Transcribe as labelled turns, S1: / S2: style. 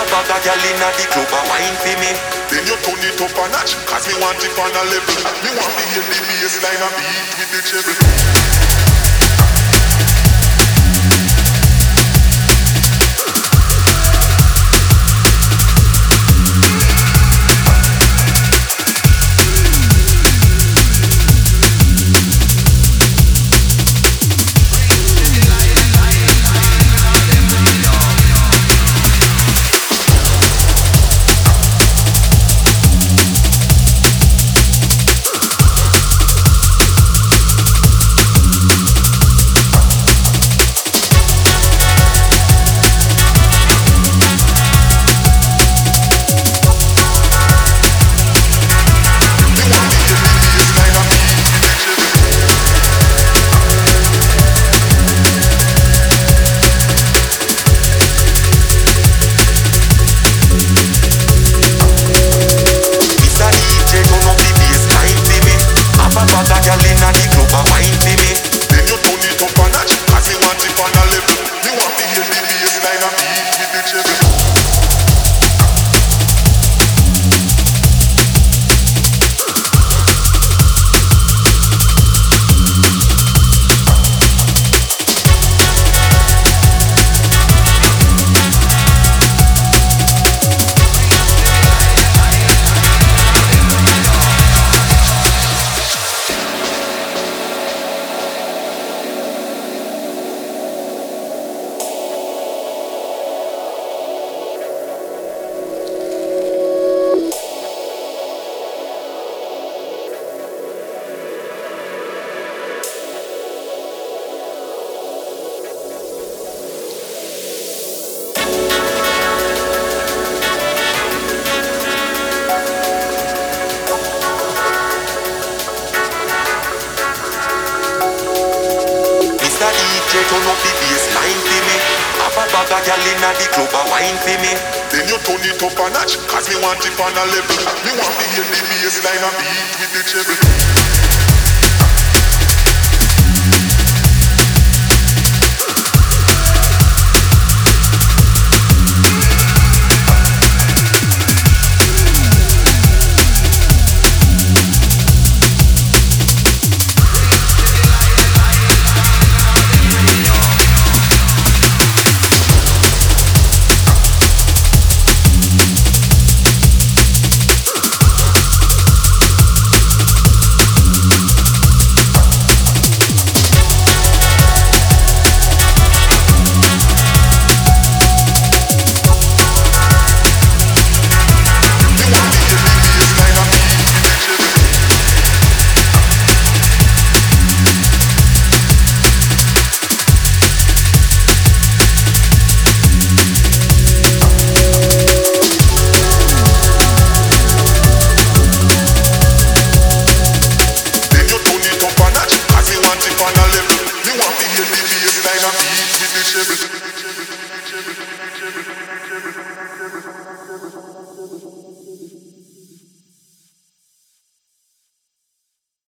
S1: a bag a gal inna the club a wine for me.
S2: Then you turn it up a notch, cause me want it on a level. Me want to hear the bassline and beat with the treble.
S1: Turn up the bassline for me. Have a bag a gal inna the club a wine for me.
S2: Then you turn it up a notch, cause me want it on a level. Me want to hear the bassline and beat with the treble.